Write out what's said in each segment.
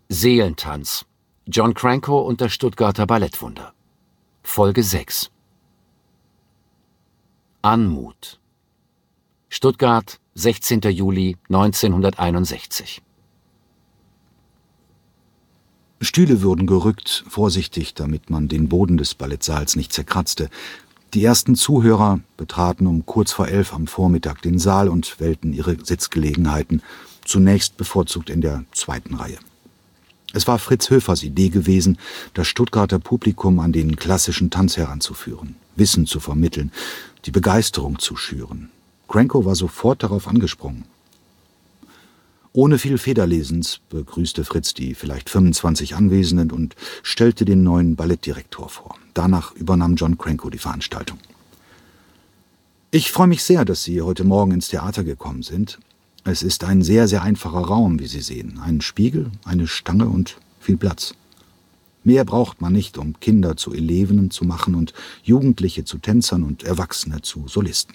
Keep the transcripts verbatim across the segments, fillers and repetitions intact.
Seelentanz. John Cranko und das Stuttgarter Ballettwunder. Folge sechs. Anmut. Stuttgart, sechzehnter Juli neunzehnhunderteinundsechzig. Stühle wurden gerückt, vorsichtig, damit man den Boden des Ballettsaals nicht zerkratzte. Die ersten Zuhörer betraten um kurz vor elf am Vormittag den Saal und wählten ihre Sitzgelegenheiten, zunächst bevorzugt in der zweiten Reihe. Es war Fritz Höfers Idee gewesen, das Stuttgarter Publikum an den klassischen Tanz heranzuführen, Wissen zu vermitteln, die Begeisterung zu schüren. Cranko war sofort darauf angesprungen. Ohne viel Federlesens begrüßte Fritz die vielleicht fünfundzwanzig Anwesenden und stellte den neuen Ballettdirektor vor. Danach übernahm John Cranko die Veranstaltung. Ich freue mich sehr, dass Sie heute Morgen ins Theater gekommen sind. Es ist ein sehr, sehr einfacher Raum, wie Sie sehen. Ein Spiegel, eine Stange und viel Platz. Mehr braucht man nicht, um Kinder zu Elevenen zu machen und Jugendliche zu Tänzern und Erwachsene zu Solisten.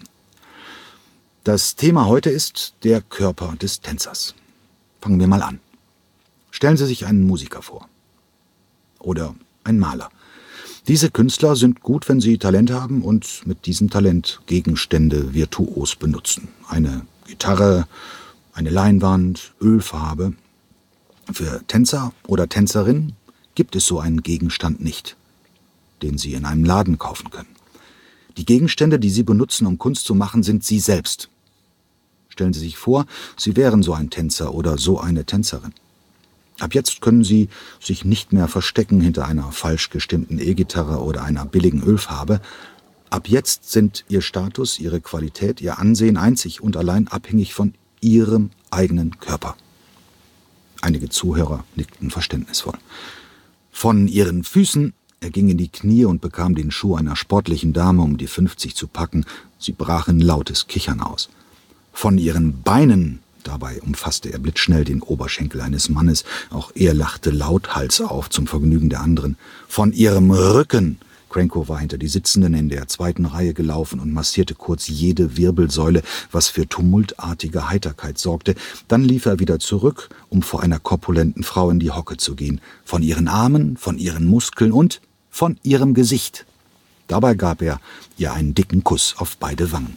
Das Thema heute ist der Körper des Tänzers. Fangen wir mal an. Stellen Sie sich einen Musiker vor. Oder einen Maler. Diese Künstler sind gut, wenn sie Talent haben und mit diesem Talent Gegenstände virtuos benutzen. Eine Gitarre, eine Leinwand, Ölfarbe. Für Tänzer oder Tänzerinnen gibt es so einen Gegenstand nicht, den Sie in einem Laden kaufen können. Die Gegenstände, die Sie benutzen, um Kunst zu machen, sind Sie selbst. Stellen Sie sich vor, Sie wären so ein Tänzer oder so eine Tänzerin. Ab jetzt können Sie sich nicht mehr verstecken hinter einer falsch gestimmten E-Gitarre oder einer billigen Ölfarbe. Ab jetzt sind Ihr Status, Ihre Qualität, Ihr Ansehen einzig und allein abhängig von Ihrem eigenen Körper. Einige Zuhörer nickten verständnisvoll. Von Ihren Füßen, er ging in die Knie und bekam den Schuh einer sportlichen Dame um die fünfzig zu packen. Sie brach in lautes Kichern aus. Von Ihren Beinen, dabei umfasste er blitzschnell den Oberschenkel eines Mannes, auch er lachte lauthals auf zum Vergnügen der anderen. Von Ihrem Rücken, Cranko war hinter die Sitzenden in der zweiten Reihe gelaufen und massierte kurz jede Wirbelsäule, was für tumultartige Heiterkeit sorgte. Dann lief er wieder zurück, um vor einer korpulenten Frau in die Hocke zu gehen. Von ihren Armen, von ihren Muskeln und von ihrem Gesicht. Dabei gab er ihr einen dicken Kuss auf beide Wangen.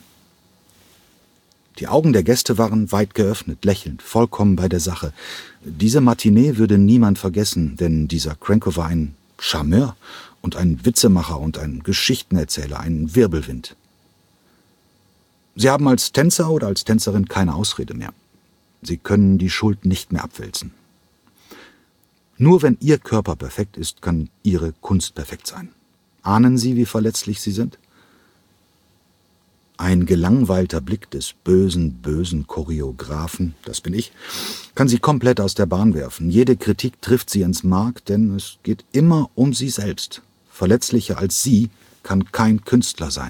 Die Augen der Gäste waren weit geöffnet, lächelnd, vollkommen bei der Sache. Diese Matinee würde niemand vergessen, denn dieser Cranko war ein Charmeur und ein Witzemacher und ein Geschichtenerzähler, ein Wirbelwind. Sie haben als Tänzer oder als Tänzerin keine Ausrede mehr. Sie können die Schuld nicht mehr abwälzen. Nur wenn Ihr Körper perfekt ist, kann Ihre Kunst perfekt sein. Ahnen Sie, wie verletzlich Sie sind? Ein gelangweilter Blick des bösen, bösen Choreografen, das bin ich, kann Sie komplett aus der Bahn werfen. Jede Kritik trifft Sie ins Mark, denn es geht immer um Sie selbst. Verletzlicher als Sie kann kein Künstler sein.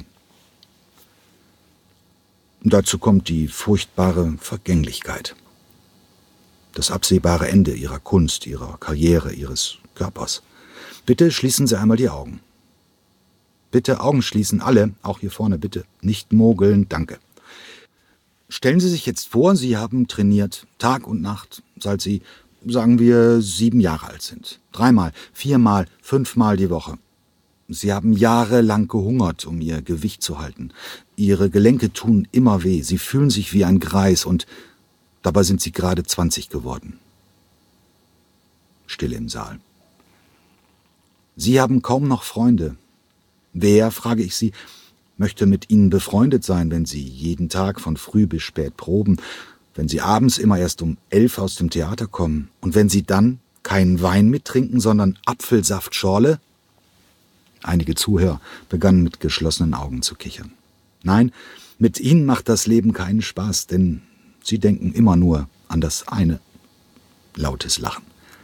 Dazu kommt die furchtbare Vergänglichkeit. Das absehbare Ende Ihrer Kunst, Ihrer Karriere, Ihres Körpers. Bitte schließen Sie einmal die Augen. Bitte Augen schließen, alle, auch hier vorne, bitte nicht mogeln, danke. Stellen Sie sich jetzt vor, Sie haben trainiert, Tag und Nacht, seit Sie, sagen wir, sieben Jahre alt sind. Dreimal, viermal, fünfmal die Woche. Sie haben jahrelang gehungert, um Ihr Gewicht zu halten. Ihre Gelenke tun immer weh, Sie fühlen sich wie ein Greis und dabei sind Sie gerade zwanzig geworden. Stille im Saal. Sie haben kaum noch Freunde. Wer, frage ich Sie, möchte mit Ihnen befreundet sein, wenn Sie jeden Tag von früh bis spät proben, wenn Sie abends immer erst um elf aus dem Theater kommen und wenn Sie dann keinen Wein mittrinken, sondern Apfelsaftschorle? Einige Zuhörer begannen mit geschlossenen Augen zu kichern. Nein, mit Ihnen macht das Leben keinen Spaß, denn Sie denken immer nur an das eine. Lautes Lachen.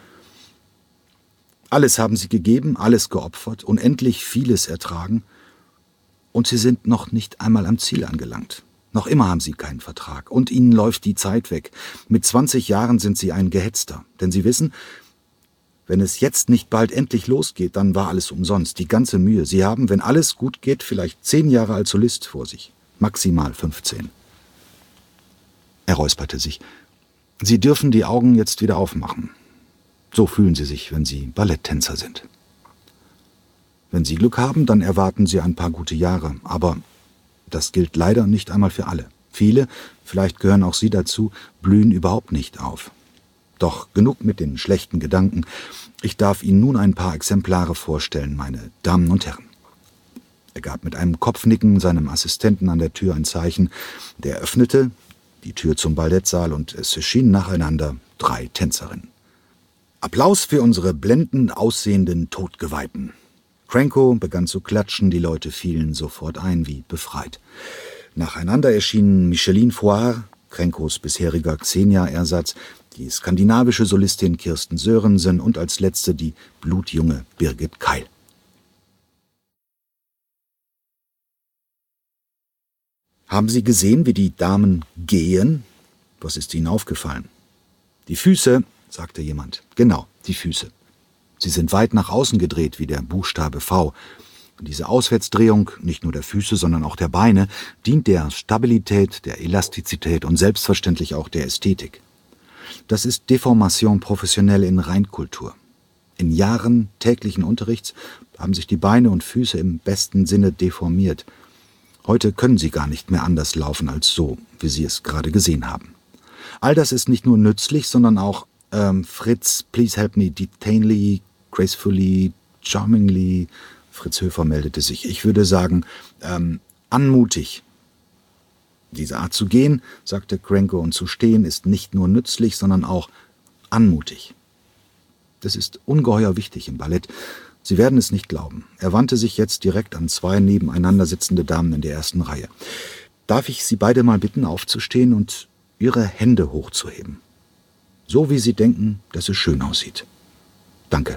Alles haben Sie gegeben, alles geopfert, unendlich vieles ertragen. Und Sie sind noch nicht einmal am Ziel angelangt. Noch immer haben Sie keinen Vertrag. Und Ihnen läuft die Zeit weg. Mit zwanzig Jahren sind Sie ein Gehetzter. Denn Sie wissen, wenn es jetzt nicht bald endlich losgeht, dann war alles umsonst. Die ganze Mühe. Sie haben, wenn alles gut geht, vielleicht zehn Jahre als Solist vor sich. Maximal fünfzehn. Er räusperte sich. Sie dürfen die Augen jetzt wieder aufmachen. So fühlen sie sich, wenn sie Balletttänzer sind. Wenn sie Glück haben, dann erwarten sie ein paar gute Jahre. Aber das gilt leider nicht einmal für alle. Viele, vielleicht gehören auch Sie dazu, blühen überhaupt nicht auf. Doch genug mit den schlechten Gedanken. Ich darf Ihnen nun ein paar Exemplare vorstellen, meine Damen und Herren. Er gab mit einem Kopfnicken seinem Assistenten an der Tür ein Zeichen. Der öffnete die Tür zum Ballettsaal und es erschienen nacheinander drei Tänzerinnen. Applaus für unsere blendend aussehenden Todgeweihten. Cranko begann zu klatschen, die Leute fielen sofort ein, wie befreit. Nacheinander erschienen Micheline Foire, Crankos bisheriger Xenia-Ersatz, die skandinavische Solistin Kirsten Sörensen und als letzte die blutjunge Birgit Keil. Haben Sie gesehen, wie die Damen gehen? Was ist Ihnen aufgefallen? Die Füße, sagte jemand. Genau, die Füße. Sie sind weit nach außen gedreht, wie der Buchstabe V. Diese Auswärtsdrehung, nicht nur der Füße, sondern auch der Beine, dient der Stabilität, der Elastizität und selbstverständlich auch der Ästhetik. Das ist Deformation professionell in Reinkultur. In Jahren täglichen Unterrichts haben sich die Beine und Füße im besten Sinne deformiert. Heute können sie gar nicht mehr anders laufen als so, wie Sie es gerade gesehen haben. All das ist nicht nur nützlich, sondern auch ähm, Fritz, please help me detainedly, gracefully, charmingly. Fritz Höfer meldete sich. Ich würde sagen, ähm, anmutig. Diese Art zu gehen, sagte Cranko, und zu stehen ist nicht nur nützlich, sondern auch anmutig. Das ist ungeheuer wichtig im Ballett. Sie werden es nicht glauben. Er wandte sich jetzt direkt an zwei nebeneinander sitzende Damen in der ersten Reihe. Darf ich Sie beide mal bitten, aufzustehen und Ihre Hände hochzuheben? So wie Sie denken, dass es schön aussieht. Danke.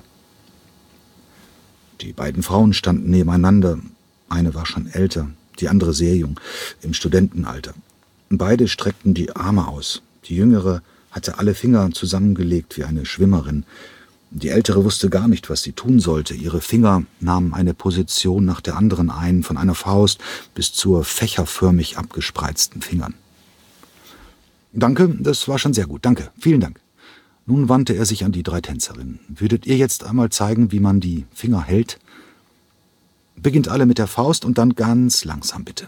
Die beiden Frauen standen nebeneinander. Eine war schon älter, die andere sehr jung, im Studentenalter. Beide streckten die Arme aus. Die Jüngere hatte alle Finger zusammengelegt wie eine Schwimmerin. Die Ältere wusste gar nicht, was sie tun sollte. Ihre Finger nahmen eine Position nach der anderen ein, von einer Faust bis zur fächerförmig abgespreizten Fingern. Danke, das war schon sehr gut. Danke, vielen Dank. Nun wandte er sich an die drei Tänzerinnen. Würdet ihr jetzt einmal zeigen, wie man die Finger hält? Beginnt alle mit der Faust und dann ganz langsam, bitte.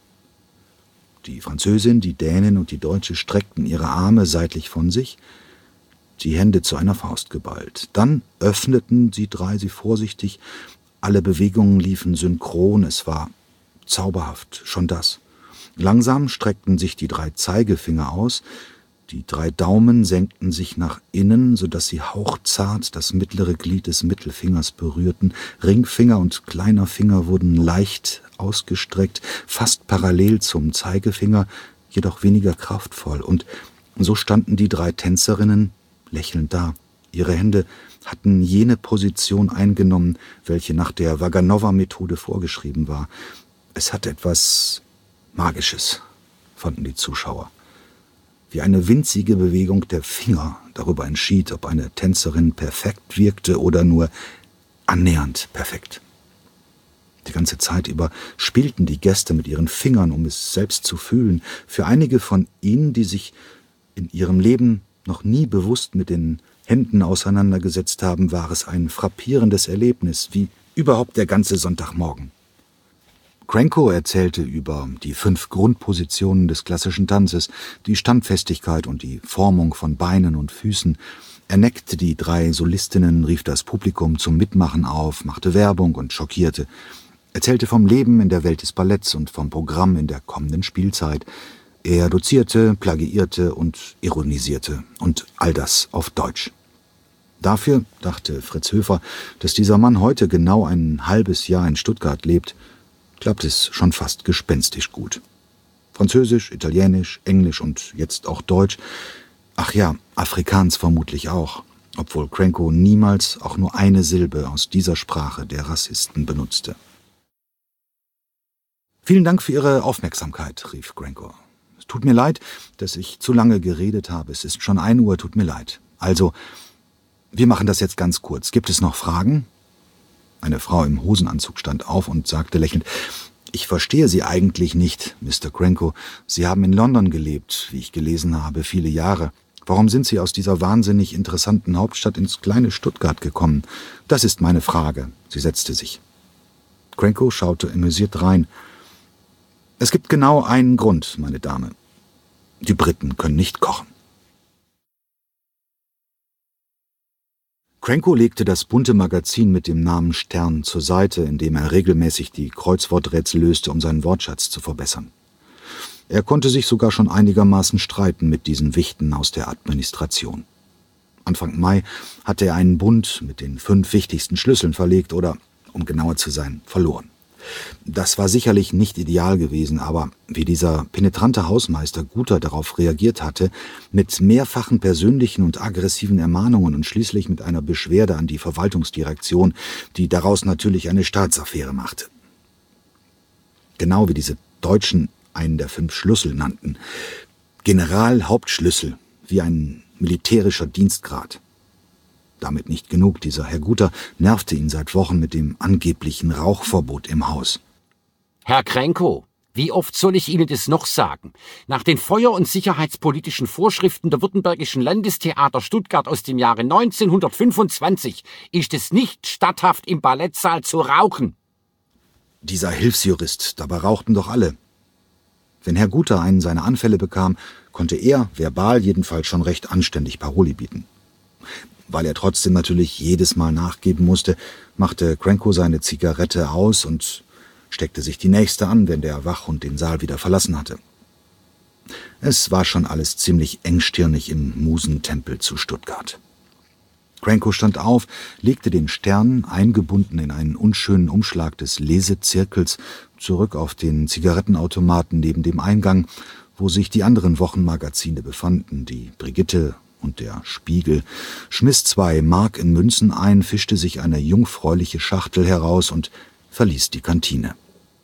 Die Französin, die Dänin und die Deutsche streckten ihre Arme seitlich von sich, die Hände zu einer Faust geballt. Dann öffneten sie drei sie vorsichtig. Alle Bewegungen liefen synchron. Es war zauberhaft, schon das. Langsam streckten sich die drei Zeigefinger aus. Die drei Daumen senkten sich nach innen, sodass sie hauchzart das mittlere Glied des Mittelfingers berührten. Ringfinger und kleiner Finger wurden leicht ausgestreckt, fast parallel zum Zeigefinger, jedoch weniger kraftvoll. Und so standen die drei Tänzerinnen lächelnd da. Ihre Hände hatten jene Position eingenommen, welche nach der Vaganova-Methode vorgeschrieben war. Es hat etwas Magisches, fanden die Zuschauer. Wie eine winzige Bewegung der Finger darüber entschied, ob eine Tänzerin perfekt wirkte oder nur annähernd perfekt. Die ganze Zeit über spielten die Gäste mit ihren Fingern, um es selbst zu fühlen. Für einige von ihnen, die sich in ihrem Leben noch nie bewusst mit den Händen auseinandergesetzt haben, war es ein frappierendes Erlebnis, wie überhaupt der ganze Sonntagmorgen. Cranko erzählte über die fünf Grundpositionen des klassischen Tanzes, die Standfestigkeit und die Formung von Beinen und Füßen. Er neckte die drei Solistinnen, rief das Publikum zum Mitmachen auf, machte Werbung und schockierte. Erzählte vom Leben in der Welt des Balletts und vom Programm in der kommenden Spielzeit. Er dozierte, plagiierte und ironisierte. Und all das auf Deutsch. Dafür, dachte Fritz Höfer, dass dieser Mann heute genau ein halbes Jahr in Stuttgart lebt, klappt es schon fast gespenstisch gut. Französisch, Italienisch, Englisch und jetzt auch Deutsch. Ach ja, Afrikaans vermutlich auch, obwohl Cranko niemals auch nur eine Silbe aus dieser Sprache der Rassisten benutzte. »Vielen Dank für Ihre Aufmerksamkeit«, rief Cranko. »Es tut mir leid, dass ich zu lange geredet habe. Es ist schon ein Uhr, tut mir leid. Also, wir machen das jetzt ganz kurz. Gibt es noch Fragen?« Eine Frau im Hosenanzug stand auf und sagte lächelnd, »Ich verstehe Sie eigentlich nicht, Mister Cranko. Sie haben in London gelebt, wie ich gelesen habe, viele Jahre. Warum sind Sie aus dieser wahnsinnig interessanten Hauptstadt ins kleine Stuttgart gekommen? Das ist meine Frage. Sie setzte sich. Cranko schaute amüsiert rein. Es gibt genau einen Grund, meine Dame. Die Briten können nicht kochen. Cranko legte das bunte Magazin mit dem Namen Stern zur Seite, in dem er regelmäßig die Kreuzworträtsel löste, um seinen Wortschatz zu verbessern. Er konnte sich sogar schon einigermaßen streiten mit diesen Wichten aus der Administration. Anfang Mai hatte er einen Bund mit den fünf wichtigsten Schlüsseln verlegt oder, um genauer zu sein, verloren. Das war sicherlich nicht ideal gewesen, aber wie dieser penetrante Hausmeister Guter darauf reagiert hatte, mit mehrfachen persönlichen und aggressiven Ermahnungen und schließlich mit einer Beschwerde an die Verwaltungsdirektion, die daraus natürlich eine Staatsaffäre machte. Genau wie diese Deutschen einen der fünf Schlüssel nannten. Generalhauptschlüssel, wie ein militärischer Dienstgrad. Damit nicht genug, dieser Herr Guter nervte ihn seit Wochen mit dem angeblichen Rauchverbot im Haus. Herr Cranko, wie oft soll ich Ihnen das noch sagen? Nach den feuer- und sicherheitspolitischen Vorschriften der Württembergischen Landestheater Stuttgart aus dem Jahre neunzehnhundertfünfundzwanzig ist es nicht statthaft, im Ballettsaal zu rauchen. Dieser Hilfsjurist, dabei rauchten doch alle. Wenn Herr Guter einen seiner Anfälle bekam, konnte er, verbal jedenfalls, schon recht anständig Paroli bieten. Weil er trotzdem natürlich jedes Mal nachgeben musste, machte Cranko seine Zigarette aus und steckte sich die nächste an, wenn der Wachhund den Saal wieder verlassen hatte. Es war schon alles ziemlich engstirnig im Musentempel zu Stuttgart. Cranko stand auf, legte den Stern, eingebunden in einen unschönen Umschlag des Lesezirkels, zurück auf den Zigarettenautomaten neben dem Eingang, wo sich die anderen Wochenmagazine befanden, die Brigitte und der Spiegel, schmiss zwei Mark in Münzen ein, fischte sich eine jungfräuliche Schachtel heraus und verließ die Kantine.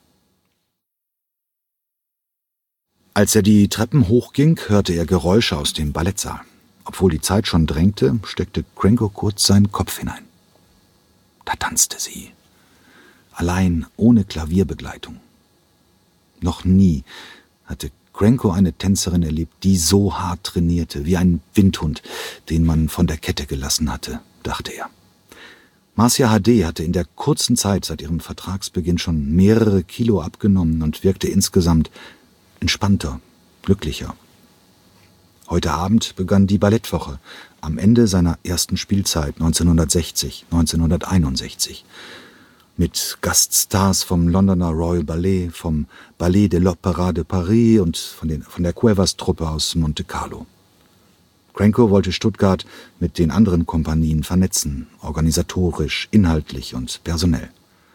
Als er die Treppen hochging, hörte er Geräusche aus dem Ballettsaal. Obwohl die Zeit schon drängte, steckte Cranko kurz seinen Kopf hinein. Da tanzte sie, allein ohne Klavierbegleitung. Noch nie hatte Cranko eine Tänzerin erlebt, die so hart trainierte, wie ein Windhund, den man von der Kette gelassen hatte, dachte er. Marcia H D hatte in der kurzen Zeit seit ihrem Vertragsbeginn schon mehrere Kilo abgenommen und wirkte insgesamt entspannter, glücklicher. Heute Abend begann die Ballettwoche, am Ende seiner ersten Spielzeit neunzehnhundertsechzig, neunzehnhunderteinundsechzig. Mit Gaststars vom Londoner Royal Ballet, vom Ballet de l'Opéra de Paris und von, den, von der Cuevas-Truppe aus Monte Carlo. Cranko wollte Stuttgart mit den anderen Kompanien vernetzen, organisatorisch, inhaltlich und personell.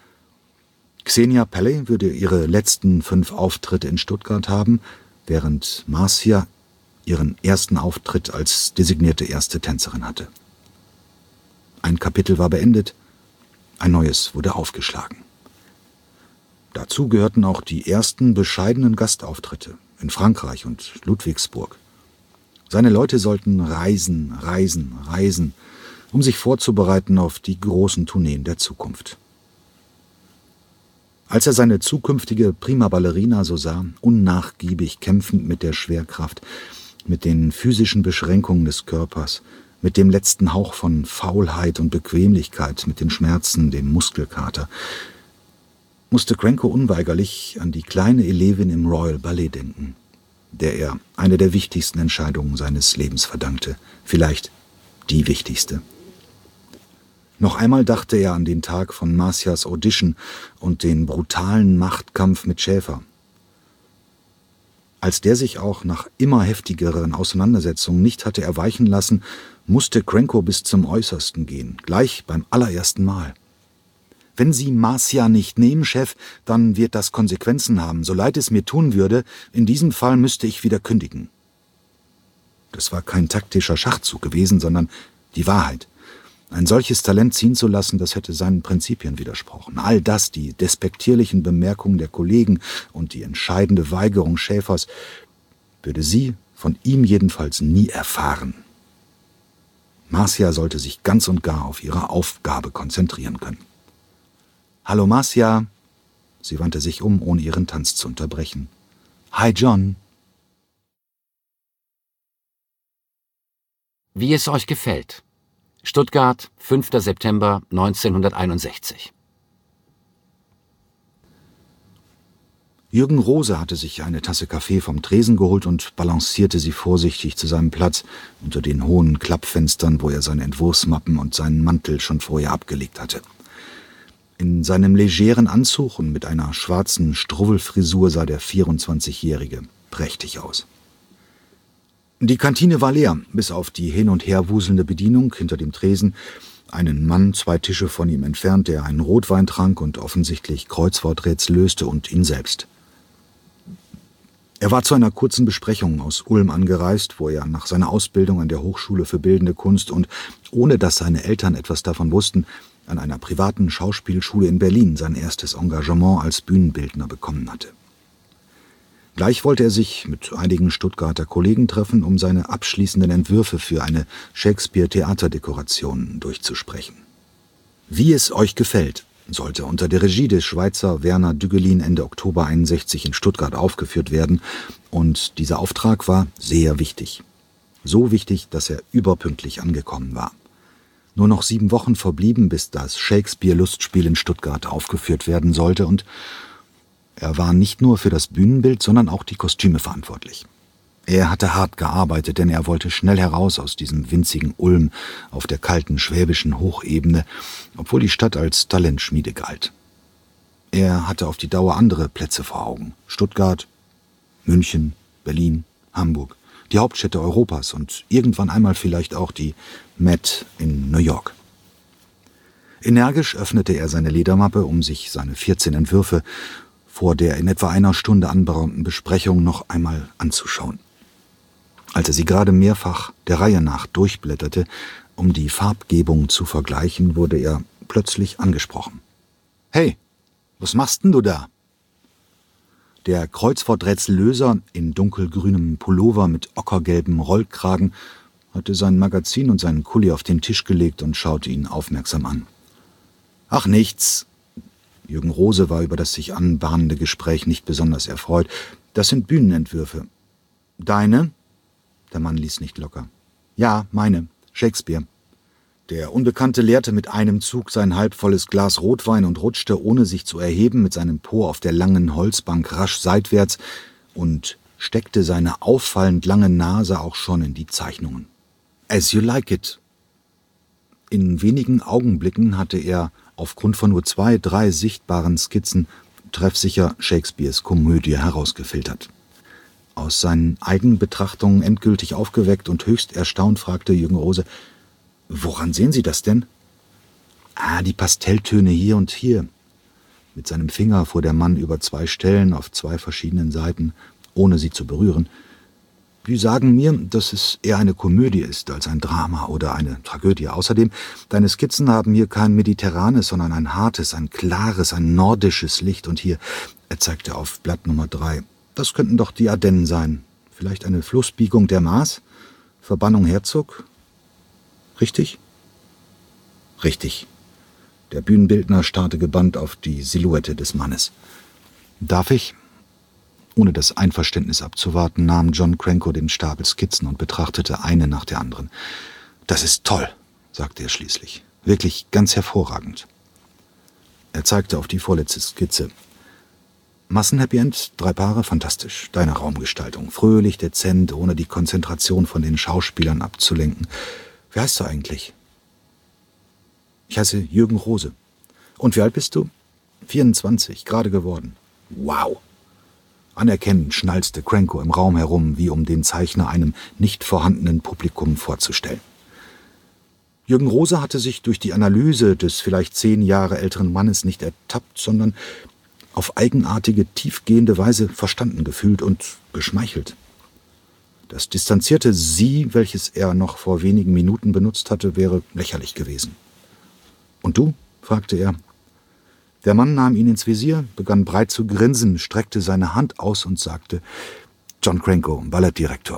Xenia Pelley würde ihre letzten fünf Auftritte in Stuttgart haben, während Marcia ihren ersten Auftritt als designierte erste Tänzerin hatte. Ein Kapitel war beendet, ein neues wurde aufgeschlagen. Dazu gehörten auch die ersten bescheidenen Gastauftritte in Frankreich und Ludwigsburg. Seine Leute sollten reisen, reisen, reisen, um sich vorzubereiten auf die großen Tourneen der Zukunft. Als er seine zukünftige Prima Ballerina so sah, unnachgiebig kämpfend mit der Schwerkraft, mit den physischen Beschränkungen des Körpers, mit dem letzten Hauch von Faulheit und Bequemlichkeit, mit den Schmerzen, dem Muskelkater, musste Cranko unweigerlich an die kleine Elevin im Royal Ballet denken, der er eine der wichtigsten Entscheidungen seines Lebens verdankte, vielleicht die wichtigste. Noch einmal dachte er an den Tag von Marcias Audition und den brutalen Machtkampf mit Schäfer. Als der sich auch nach immer heftigeren Auseinandersetzungen nicht hatte erweichen lassen, musste Cranko bis zum Äußersten gehen, gleich beim allerersten Mal. »Wenn Sie Marcia nicht nehmen, Chef, dann wird das Konsequenzen haben. So leid es mir tun würde, in diesem Fall müsste ich wieder kündigen.« Das war kein taktischer Schachzug gewesen, sondern die Wahrheit. Ein solches Talent ziehen zu lassen, das hätte seinen Prinzipien widersprochen. All das, die despektierlichen Bemerkungen der Kollegen und die entscheidende Weigerung Schäfers, würde sie von ihm jedenfalls nie erfahren. Marcia sollte sich ganz und gar auf ihre Aufgabe konzentrieren können. »Hallo Marcia«, sie wandte sich um, ohne ihren Tanz zu unterbrechen. »Hi John.« Wie es euch gefällt. Stuttgart, fünfter September neunzehnhunderteinundsechzig. Jürgen Rose hatte sich eine Tasse Kaffee vom Tresen geholt und balancierte sie vorsichtig zu seinem Platz unter den hohen Klappfenstern, wo er seine Entwurfsmappen und seinen Mantel schon vorher abgelegt hatte. In seinem legeren Anzug und mit einer schwarzen Struwwelfrisur sah der vierundzwanzigjährige prächtig aus. Die Kantine war leer, bis auf die hin- und her wuselnde Bedienung hinter dem Tresen, einen Mann zwei Tische von ihm entfernt, der einen Rotwein trank und offensichtlich Kreuzworträtsel löste, und ihn selbst. Er war zu einer kurzen Besprechung aus Ulm angereist, wo er nach seiner Ausbildung an der Hochschule für Bildende Kunst und, ohne dass seine Eltern etwas davon wussten, an einer privaten Schauspielschule in Berlin sein erstes Engagement als Bühnenbildner bekommen hatte. Gleich wollte er sich mit einigen Stuttgarter Kollegen treffen, um seine abschließenden Entwürfe für eine Shakespeare-Theaterdekoration durchzusprechen. Wie es euch gefällt sollte unter der Regie des Schweizer Werner Düggelin Ende Oktober einundsechzig in Stuttgart aufgeführt werden, und dieser Auftrag war sehr wichtig. So wichtig, dass er überpünktlich angekommen war. Nur noch sieben Wochen verblieben, bis das Shakespeare-Lustspiel in Stuttgart aufgeführt werden sollte, und er war nicht nur für das Bühnenbild, sondern auch die Kostüme verantwortlich. Er hatte hart gearbeitet, denn er wollte schnell heraus aus diesem winzigen Ulm auf der kalten schwäbischen Hochebene, obwohl die Stadt als Talentschmiede galt. Er hatte auf die Dauer andere Plätze vor Augen. Stuttgart, München, Berlin, Hamburg, die Hauptstädte Europas und irgendwann einmal vielleicht auch die Met in New York. Energisch öffnete er seine Ledermappe, um sich seine vierzehn Entwürfe vor der in etwa einer Stunde anberaumten Besprechung noch einmal anzuschauen. Als er sie gerade mehrfach der Reihe nach durchblätterte, um die Farbgebung zu vergleichen, wurde er plötzlich angesprochen. »Hey, was machst denn du da?« Der Kreuzworträtsellöser in dunkelgrünem Pullover mit ockergelbem Rollkragen hatte sein Magazin und seinen Kuli auf den Tisch gelegt und schaute ihn aufmerksam an. »Ach, nichts.« Jürgen Rose war über das sich anbahnende Gespräch nicht besonders erfreut. »Das sind Bühnenentwürfe.« »Deine?« Der Mann ließ nicht locker. »Ja, meine. Shakespeare.« Der Unbekannte leerte mit einem Zug sein halbvolles Glas Rotwein und rutschte, ohne sich zu erheben, mit seinem Po auf der langen Holzbank rasch seitwärts und steckte seine auffallend lange Nase auch schon in die Zeichnungen. »As you like it.« In wenigen Augenblicken hatte er aufgrund von nur zwei, drei sichtbaren Skizzen treffsicher Shakespeares Komödie herausgefiltert. Aus seinen Eigenbetrachtungen endgültig aufgeweckt und höchst erstaunt fragte Jürgen Rose, »Woran sehen Sie das denn?« »Ah, die Pastelltöne hier und hier.« Mit seinem Finger fuhr der Mann über zwei Stellen auf zwei verschiedenen Seiten, ohne sie zu berühren. »Die sagen mir, dass es eher eine Komödie ist als ein Drama oder eine Tragödie. Außerdem, deine Skizzen haben hier kein mediterranes, sondern ein hartes, ein klares, ein nordisches Licht. Und hier«, er zeigte auf Blatt Nummer drei, »das könnten doch die Ardennen sein. Vielleicht eine Flussbiegung der Maas? Verbannung Herzog? Richtig?« »Richtig.« Der Bühnenbildner starrte gebannt auf die Silhouette des Mannes. »Darf ich?« Ohne das Einverständnis abzuwarten, nahm John Cranko den Stapel Skizzen und betrachtete eine nach der anderen. »Das ist toll«, sagte er schließlich. »Wirklich ganz hervorragend.« Er zeigte auf die vorletzte Skizze. »Massen-Happy End, drei Paare, fantastisch. Deine Raumgestaltung, fröhlich, dezent, ohne die Konzentration von den Schauspielern abzulenken. Wie heißt du eigentlich?« »Ich heiße Jürgen Rose.« »Und wie alt bist du?« »vierundzwanzig, gerade geworden.« »Wow!« Anerkennend schnalzte Cranko im Raum herum, wie um den Zeichner einem nicht vorhandenen Publikum vorzustellen. Jürgen Rose hatte sich durch die Analyse des vielleicht zehn Jahre älteren Mannes nicht ertappt, sondern auf eigenartige, tiefgehende Weise verstanden gefühlt und geschmeichelt. Das distanzierte Sie, welches er noch vor wenigen Minuten benutzt hatte, wäre lächerlich gewesen. »Und du?« fragte er. Der Mann nahm ihn ins Visier, begann breit zu grinsen, streckte seine Hand aus und sagte, »John Cranko, Ballettdirektor.«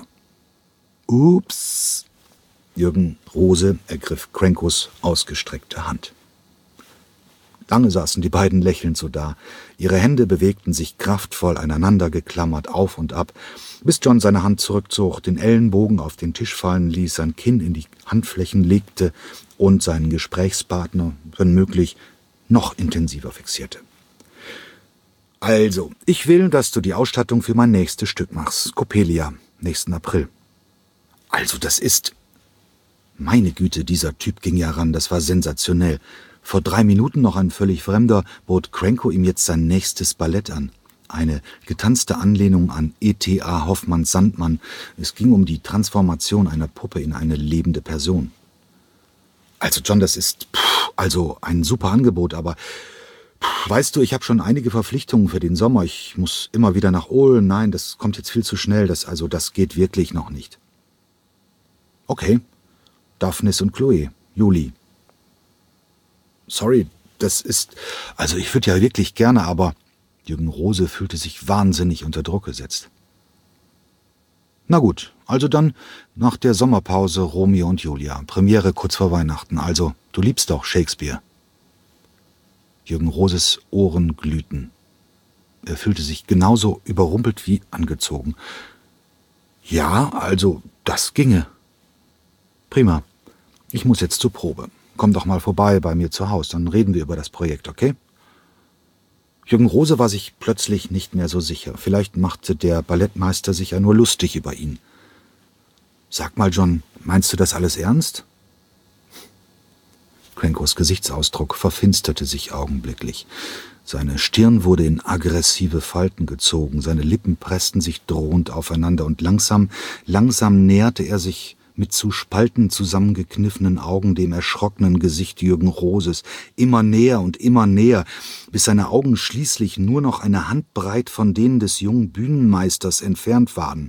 »Ups!« Jürgen Rose ergriff Crankos ausgestreckte Hand. Lange saßen die beiden lächelnd so da. Ihre Hände bewegten sich kraftvoll aneinander geklammert auf und ab, bis John seine Hand zurückzog, den Ellenbogen auf den Tisch fallen ließ, sein Kinn in die Handflächen legte und seinen Gesprächspartner, wenn möglich, noch intensiver fixierte. »Also, ich will, dass du die Ausstattung für mein nächstes Stück machst. Coppelia, nächsten April.« »Also, das ist...« Meine Güte, dieser Typ ging ja ran, das war sensationell. Vor drei Minuten noch ein völlig Fremder, bot Cranko ihm jetzt sein nächstes Ballett an. Eine getanzte Anlehnung an E T A Hoffmanns Sandmann. Es ging um die Transformation einer Puppe in eine lebende Person. Also John, das ist pff, also ein super Angebot, aber pff, weißt du, ich habe schon einige Verpflichtungen für den Sommer. Ich muss immer wieder nach Ulm. Nein, das kommt jetzt viel zu schnell. Das, also das geht wirklich noch nicht. Okay, Daphnis und Chloe, Juli. Sorry, das ist... Also ich würde ja wirklich gerne, aber... Jürgen Rose fühlte sich wahnsinnig unter Druck gesetzt. Na gut, also dann nach der Sommerpause Romeo und Julia. Premiere kurz vor Weihnachten. Also, du liebst doch Shakespeare. Jürgen Roses Ohren glühten. Er fühlte sich genauso überrumpelt wie angezogen. Ja, also, das ginge. Prima. Ich muss jetzt zur Probe. Komm doch mal vorbei bei mir zu Hause, dann reden wir über das Projekt, okay? Jürgen Rose war sich plötzlich nicht mehr so sicher. Vielleicht machte der Ballettmeister sich ja nur lustig über ihn. Sag mal, John, meinst du das alles ernst? Crankos Gesichtsausdruck verfinsterte sich augenblicklich. Seine Stirn wurde in aggressive Falten gezogen, seine Lippen pressten sich drohend aufeinander und langsam, langsam näherte er sich mit zu Spalten zusammengekniffenen Augen dem erschrockenen Gesicht Jürgen Roses, immer näher und immer näher, bis seine Augen schließlich nur noch eine Handbreit von denen des jungen Bühnenmeisters entfernt waren.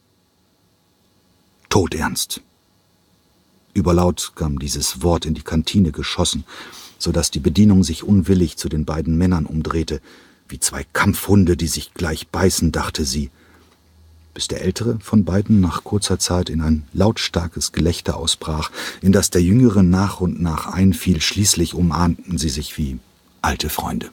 Todernst. Überlaut kam dieses Wort in die Kantine geschossen, so dass die Bedienung sich unwillig zu den beiden Männern umdrehte. Wie zwei Kampfhunde, die sich gleich beißen, dachte sie, bis der ältere von beiden nach kurzer Zeit in ein lautstarkes Gelächter ausbrach, in das der jüngere nach und nach einfiel. Schließlich umarmten sie sich wie alte Freunde.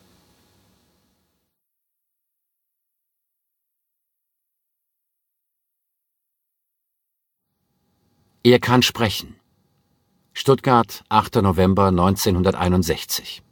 Er kann sprechen. Stuttgart, achter November neunzehnhunderteinundsechzig.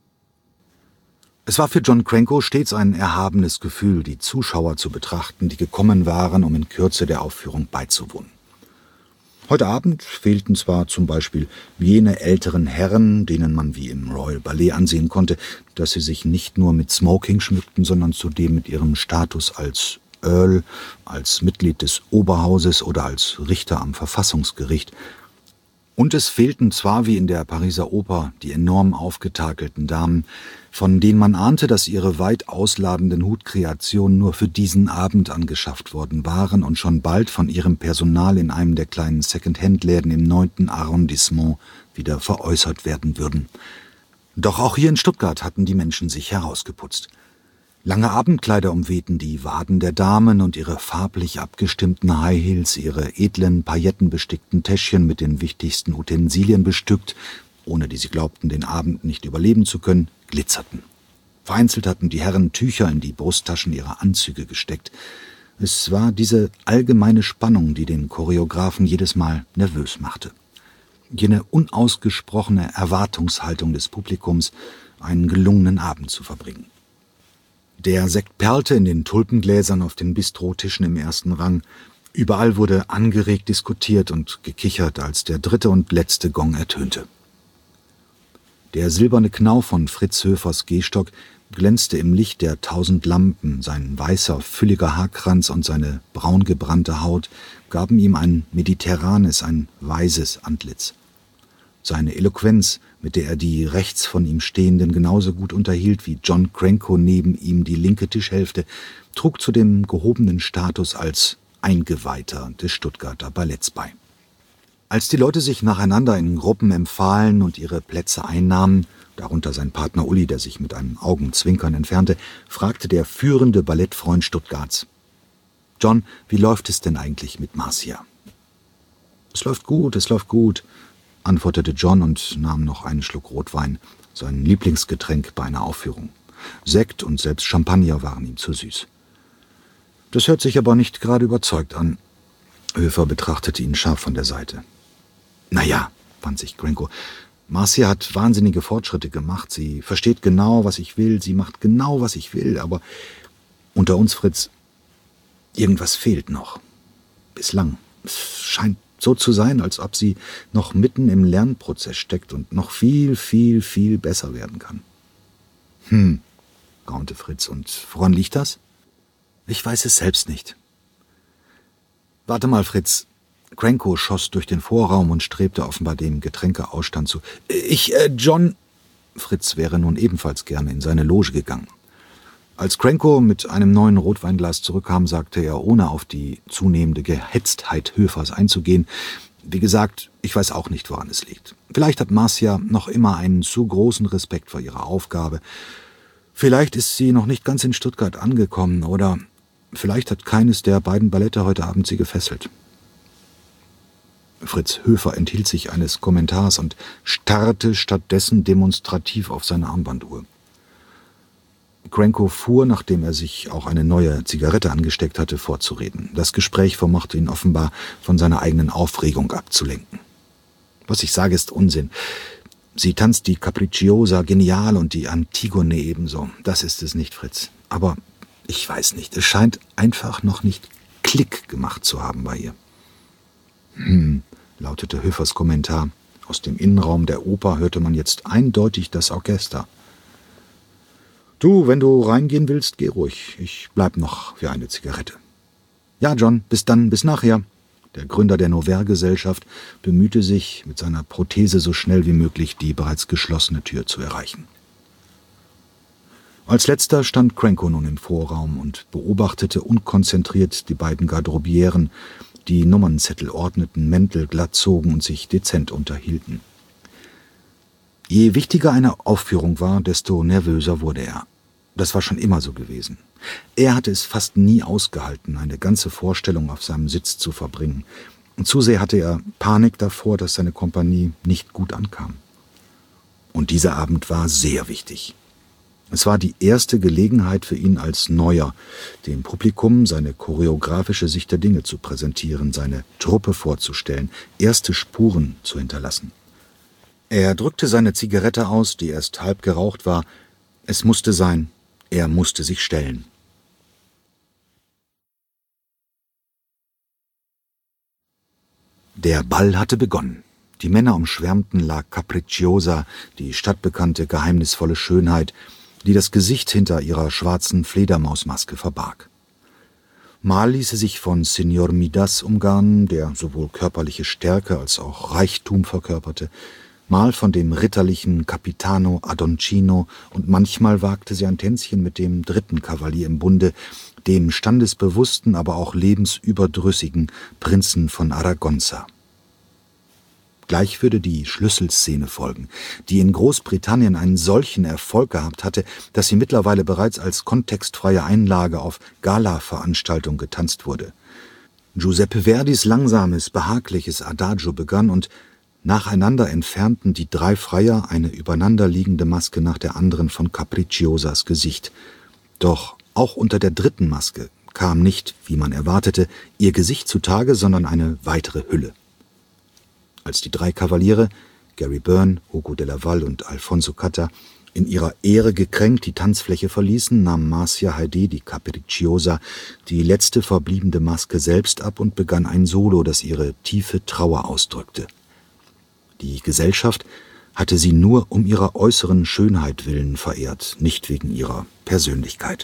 Es war für John Cranko stets ein erhabenes Gefühl, die Zuschauer zu betrachten, die gekommen waren, um in Kürze der Aufführung beizuwohnen. Heute Abend fehlten zwar zum Beispiel jene älteren Herren, denen man wie im Royal Ballet ansehen konnte, dass sie sich nicht nur mit Smoking schmückten, sondern zudem mit ihrem Status als Earl, als Mitglied des Oberhauses oder als Richter am Verfassungsgericht. Und es fehlten zwar wie in der Pariser Oper die enorm aufgetakelten Damen, von denen man ahnte, dass ihre weit ausladenden Hutkreationen nur für diesen Abend angeschafft worden waren und schon bald von ihrem Personal in einem der kleinen Second-Hand-Läden im neunten Arrondissement wieder veräußert werden würden. Doch auch hier in Stuttgart hatten die Menschen sich herausgeputzt. Lange Abendkleider umwehten die Waden der Damen und ihre farblich abgestimmten High Heels, ihre edlen, paillettenbestickten Täschchen mit den wichtigsten Utensilien bestückt, ohne die sie glaubten, den Abend nicht überleben zu können, glitzerten. Vereinzelt hatten die Herren Tücher in die Brusttaschen ihrer Anzüge gesteckt. Es war diese allgemeine Spannung, die den Choreografen jedes Mal nervös machte. Jene unausgesprochene Erwartungshaltung des Publikums, einen gelungenen Abend zu verbringen. Der Sekt perlte in den Tulpengläsern auf den Bistrotischen im ersten Rang. Überall wurde angeregt diskutiert und gekichert, als der dritte und letzte Gong ertönte. Der silberne Knauf von Fritz Höfers Gehstock glänzte im Licht der tausend Lampen, sein weißer, fülliger Haarkranz und seine braungebrannte Haut gaben ihm ein mediterranes, ein weises Antlitz. Seine Eloquenz, mit der er die rechts von ihm Stehenden genauso gut unterhielt wie John Cranko neben ihm die linke Tischhälfte, trug zu dem gehobenen Status als Eingeweihter des Stuttgarter Balletts bei. Als die Leute sich nacheinander in Gruppen empfahlen und ihre Plätze einnahmen, darunter sein Partner Uli, der sich mit einem Augenzwinkern entfernte, fragte der führende Ballettfreund Stuttgarts: »John, wie läuft es denn eigentlich mit Marcia?« »Es läuft gut, es läuft gut«, antwortete John und nahm noch einen Schluck Rotwein, sein Lieblingsgetränk bei einer Aufführung. Sekt und selbst Champagner waren ihm zu süß. Das hört sich aber nicht gerade überzeugt an. Höfer betrachtete ihn scharf von der Seite. Naja, wand sich Granko, Marcia hat wahnsinnige Fortschritte gemacht. Sie versteht genau, was ich will. Sie macht genau, was ich will. Aber unter uns, Fritz, irgendwas fehlt noch. Bislang. Es scheint so zu sein, als ob sie noch mitten im Lernprozess steckt und noch viel, viel, viel besser werden kann. Hm, raunte Fritz. Und woran liegt das? Ich weiß es selbst nicht. Warte mal, Fritz. Granko schoss durch den Vorraum und strebte offenbar dem Getränkeausstand zu. Ich, äh, John... Fritz wäre nun ebenfalls gerne in seine Loge gegangen. Als Granko mit einem neuen Rotweinglas zurückkam, sagte er, ohne auf die zunehmende Gehetztheit Höfers einzugehen, wie gesagt, ich weiß auch nicht, woran es liegt. Vielleicht hat Marcia noch immer einen zu großen Respekt vor ihrer Aufgabe. Vielleicht ist sie noch nicht ganz in Stuttgart angekommen oder vielleicht hat keines der beiden Ballette heute Abend sie gefesselt. Fritz Höfer enthielt sich eines Kommentars und starrte stattdessen demonstrativ auf seine Armbanduhr. Granko fuhr, nachdem er sich auch eine neue Zigarette angesteckt hatte, fortzureden. Das Gespräch vermochte ihn offenbar von seiner eigenen Aufregung abzulenken. Was ich sage, ist Unsinn. Sie tanzt die Capricciosa genial und die Antigone ebenso. Das ist es nicht, Fritz. Aber ich weiß nicht, es scheint einfach noch nicht Klick gemacht zu haben bei ihr. Hm, lautete Höfers Kommentar. Aus dem Innenraum der Oper hörte man jetzt eindeutig das Orchester. Du, wenn du reingehen willst, geh ruhig. Ich bleib noch für eine Zigarette. Ja, John, bis dann, bis nachher. Der Gründer der Nouvelle-Gesellschaft bemühte sich, mit seiner Prothese so schnell wie möglich die bereits geschlossene Tür zu erreichen. Als letzter stand Granko nun im Vorraum und beobachtete unkonzentriert die beiden Garderobieren, die Nummernzettel ordneten, Mäntel glatt zogen und sich dezent unterhielten. Je wichtiger eine Aufführung war, desto nervöser wurde er. Das war schon immer so gewesen. Er hatte es fast nie ausgehalten, eine ganze Vorstellung auf seinem Sitz zu verbringen. Und zu sehr hatte er Panik davor, dass seine Kompanie nicht gut ankam. Und dieser Abend war sehr wichtig. Es war die erste Gelegenheit für ihn als Neuer, dem Publikum seine choreografische Sicht der Dinge zu präsentieren, seine Truppe vorzustellen, erste Spuren zu hinterlassen. Er drückte seine Zigarette aus, die erst halb geraucht war. Es musste sein, er musste sich stellen. Der Ball hatte begonnen. Die Männer umschwärmten La Capricciosa, die stadtbekannte geheimnisvolle Schönheit, die das Gesicht hinter ihrer schwarzen Fledermausmaske verbarg. Mal ließ sie sich von Signor Midas umgarnen, der sowohl körperliche Stärke als auch Reichtum verkörperte, mal von dem ritterlichen Capitano Adoncino und manchmal wagte sie ein Tänzchen mit dem dritten Kavalier im Bunde, dem standesbewussten, aber auch lebensüberdrüssigen Prinzen von Aragonza. Gleich würde die Schlüsselszene folgen, die in Großbritannien einen solchen Erfolg gehabt hatte, dass sie mittlerweile bereits als kontextfreie Einlage auf Gala-Veranstaltungen getanzt wurde. Giuseppe Verdis langsames, behagliches Adagio begann und nacheinander entfernten die drei Freier eine übereinanderliegende Maske nach der anderen von Capricciosas Gesicht. Doch auch unter der dritten Maske kam nicht, wie man erwartete, ihr Gesicht zutage, sondern eine weitere Hülle. Als die drei Kavaliere, Gary Byrne, Hugo de Laval und Alfonso Catta, in ihrer Ehre gekränkt die Tanzfläche verließen, nahm Marcia Haydée, die Capricciosa, die letzte verbliebene Maske selbst ab und begann ein Solo, das ihre tiefe Trauer ausdrückte. Die Gesellschaft hatte sie nur um ihrer äußeren Schönheit willen verehrt, nicht wegen ihrer Persönlichkeit.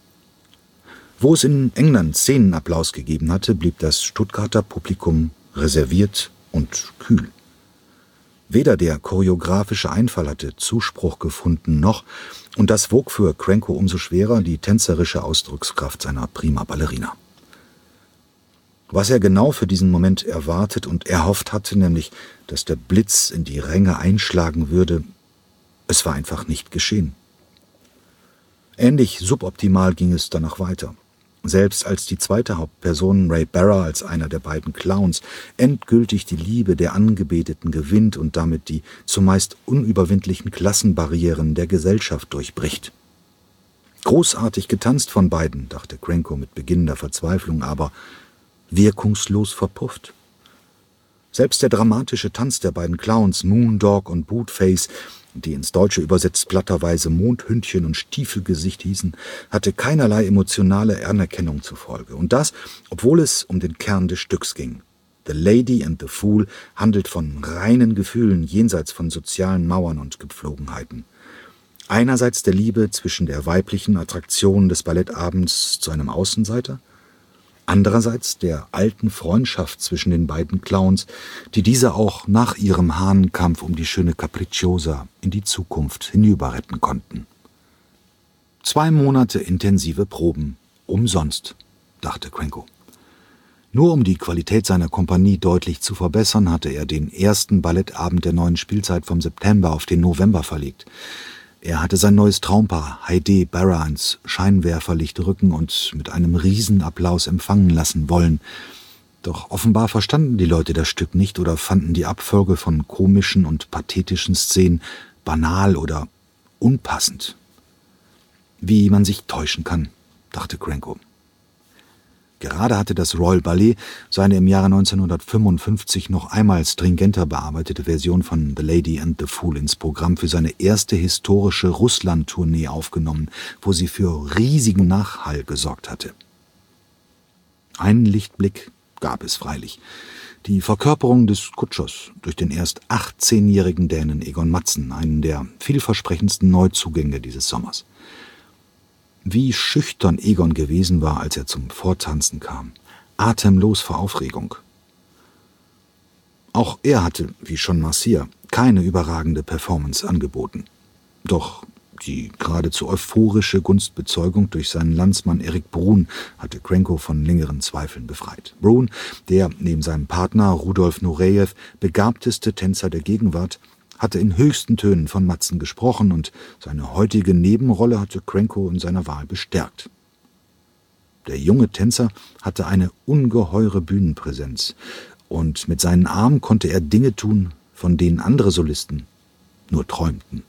Wo es in England Szenenapplaus gegeben hatte, blieb das Stuttgarter Publikum reserviert und kühl. Weder der choreografische Einfall hatte Zuspruch gefunden, noch, und das wog für Granko umso schwerer, die tänzerische Ausdruckskraft seiner prima Ballerina. Was er genau für diesen Moment erwartet und erhofft hatte, nämlich, dass der Blitz in die Ränge einschlagen würde, es war einfach nicht geschehen. Ähnlich suboptimal ging es danach weiter. Selbst als die zweite Hauptperson, Ray Barra, als einer der beiden Clowns, endgültig die Liebe der Angebeteten gewinnt und damit die zumeist unüberwindlichen Klassenbarrieren der Gesellschaft durchbricht. Großartig getanzt von beiden, dachte Cranko mit beginnender Verzweiflung, aber wirkungslos verpufft. Selbst der dramatische Tanz der beiden Clowns, Moondog und Bootface, die ins Deutsche übersetzt platterweise Mondhündchen und Stiefelgesicht hießen, hatte keinerlei emotionale Anerkennung zur Folge. Und das, obwohl es um den Kern des Stücks ging. The Lady and the Fool handelt von reinen Gefühlen jenseits von sozialen Mauern und Gepflogenheiten. Einerseits der Liebe zwischen der weiblichen Attraktion des Ballettabends zu einem Außenseiter, andererseits der alten Freundschaft zwischen den beiden Clowns, die diese auch nach ihrem Hahnenkampf um die schöne Capricciosa in die Zukunft hinüber retten konnten. Zwei Monate intensive Proben, umsonst, dachte Cranko. Nur um die Qualität seiner Kompanie deutlich zu verbessern, hatte er den ersten Ballettabend der neuen Spielzeit vom September auf den November verlegt. Er hatte sein neues Traumpaar Heidi Barra ins Scheinwerferlicht rücken und mit einem Riesenapplaus empfangen lassen wollen. Doch offenbar verstanden die Leute das Stück nicht oder fanden die Abfolge von komischen und pathetischen Szenen banal oder unpassend. Wie man sich täuschen kann, dachte Cranko. Gerade hatte das Royal Ballet seine im Jahre neunzehnhundertfünfundfünfzig noch einmal stringenter bearbeitete Version von The Lady and the Fool ins Programm für seine erste historische Russland-Tournee aufgenommen, wo sie für riesigen Nachhall gesorgt hatte. Einen Lichtblick gab es freilich. Die Verkörperung des Kutschers durch den erst achtzehnjährigen Dänen Egon Matzen, einen der vielversprechendsten Neuzugänge dieses Sommers. Wie schüchtern Egon gewesen war, als er zum Vortanzen kam. Atemlos vor Aufregung. Auch er hatte, wie schon Marcia, keine überragende Performance angeboten. Doch die geradezu euphorische Gunstbezeugung durch seinen Landsmann Erik Bruhn hatte Cranko von längeren Zweifeln befreit. Bruhn, der neben seinem Partner Rudolf Nurejew begabteste Tänzer der Gegenwart, hatte in höchsten Tönen von Matzen gesprochen und seine heutige Nebenrolle hatte Cranko in seiner Wahl bestärkt. Der junge Tänzer hatte eine ungeheure Bühnenpräsenz und mit seinen Armen konnte er Dinge tun, von denen andere Solisten nur träumten.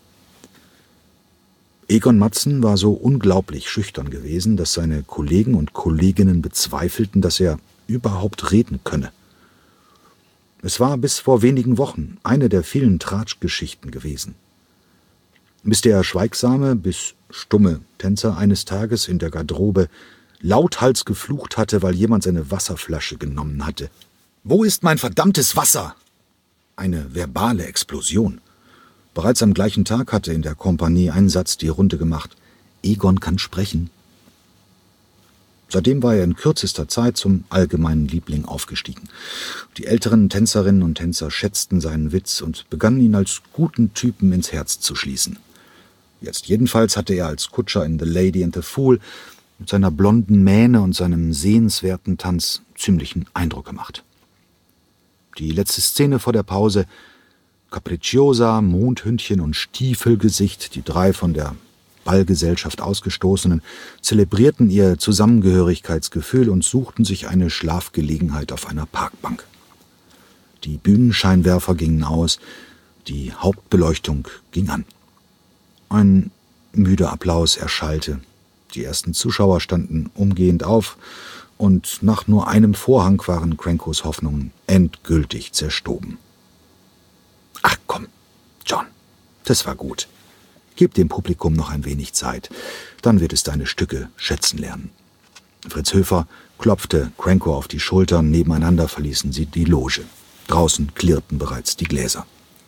Egon Matzen war so unglaublich schüchtern gewesen, dass seine Kollegen und Kolleginnen bezweifelten, dass er überhaupt reden könne. Es war bis vor wenigen Wochen eine der vielen Tratschgeschichten gewesen. Bis der schweigsame bis stumme Tänzer eines Tages in der Garderobe lauthals geflucht hatte, weil jemand seine Wasserflasche genommen hatte. »Wo ist mein verdammtes Wasser?« Eine verbale Explosion. Bereits am gleichen Tag hatte in der Kompanie ein Satz die Runde gemacht. »Egon kann sprechen.« Seitdem war er in kürzester Zeit zum allgemeinen Liebling aufgestiegen. Die älteren Tänzerinnen und Tänzer schätzten seinen Witz und begannen ihn als guten Typen ins Herz zu schließen. Jetzt jedenfalls hatte er als Kutscher in The Lady and the Fool mit seiner blonden Mähne und seinem sehenswerten Tanz ziemlichen Eindruck gemacht. Die letzte Szene vor der Pause: Capricciosa, Mondhündchen und Stiefelgesicht, die drei von der Ballgesellschaft Ausgestoßenen, zelebrierten ihr Zusammengehörigkeitsgefühl und suchten sich eine Schlafgelegenheit auf einer Parkbank. Die Bühnenscheinwerfer gingen aus, die Hauptbeleuchtung ging an. Ein müder Applaus erschallte. Die ersten Zuschauer standen umgehend auf, und nach nur einem Vorhang waren Crankos Hoffnungen endgültig zerstoben. »Ach komm, John, das war gut. Gib dem Publikum noch ein wenig Zeit, dann wird es deine Stücke schätzen lernen.« Fritz Höfer klopfte Cranko auf die Schultern, nebeneinander verließen sie die Loge. Draußen klirrten bereits die Gläser.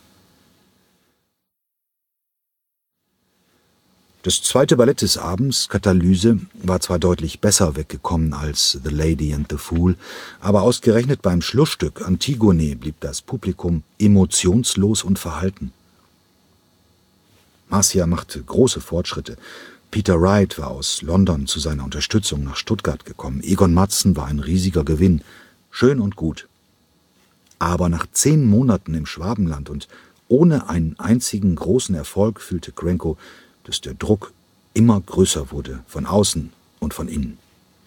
Das zweite Ballett des Abends, Katalyse, war zwar deutlich besser weggekommen als The Lady and the Fool, aber ausgerechnet beim Schlussstück Antigone blieb das Publikum emotionslos und verhalten. Marcia machte große Fortschritte. Peter Wright war aus London zu seiner Unterstützung nach Stuttgart gekommen. Egon Matzen war ein riesiger Gewinn. Schön und gut. Aber nach zehn Monaten im Schwabenland und ohne einen einzigen großen Erfolg fühlte Cranko, dass der Druck immer größer wurde, von außen und von innen.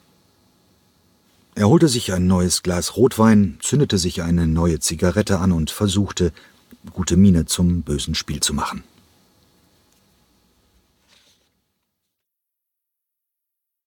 Er holte sich ein neues Glas Rotwein, zündete sich eine neue Zigarette an und versuchte, gute Miene zum bösen Spiel zu machen.